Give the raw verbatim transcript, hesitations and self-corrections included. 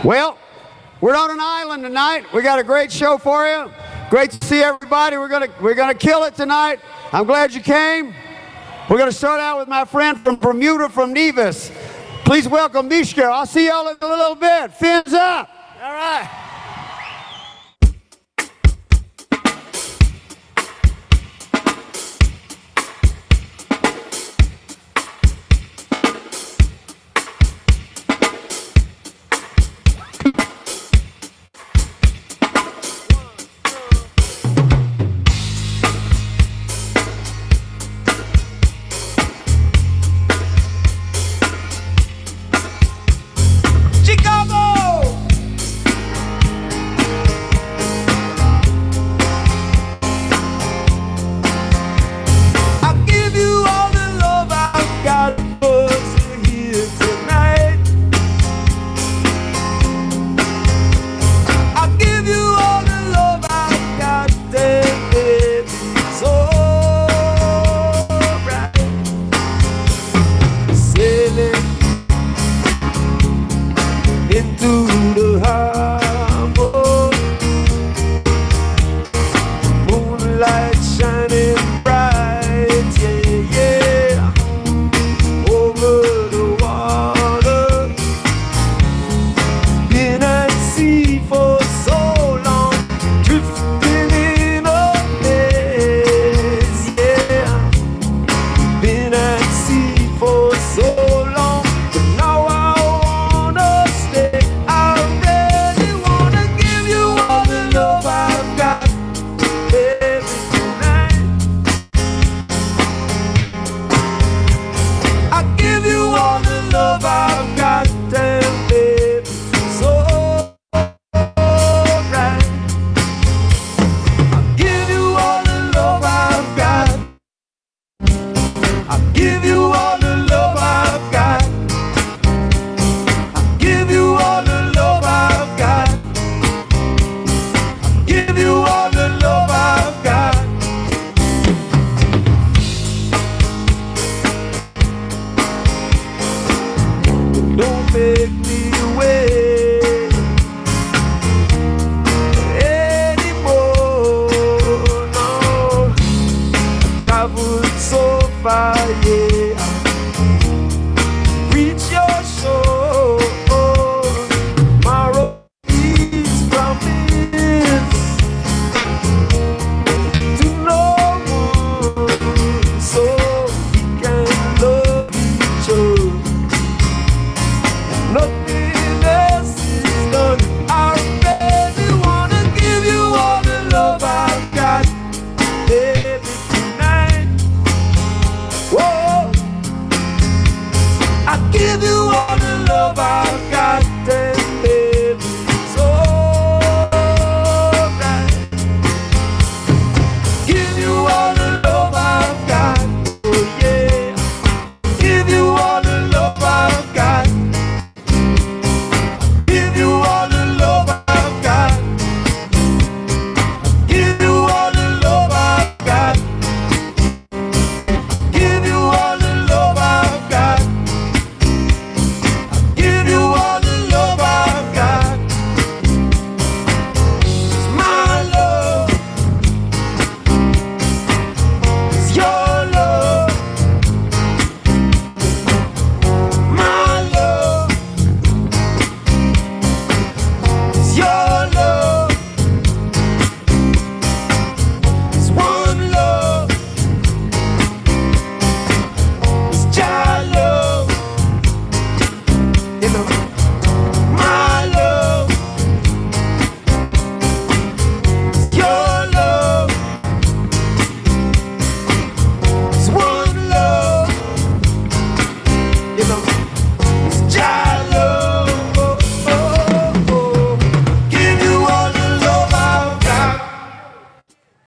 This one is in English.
Well, we're on an island tonight. We got a great show for you. Great to see everybody. We're gonna we're gonna kill it tonight. I'm glad you came. We're gonna start out with my friend from Bermuda, from Nevis. Please welcome Mishka. I'll see y'all in a little bit. Fins up. All right. Give you all the love I've got.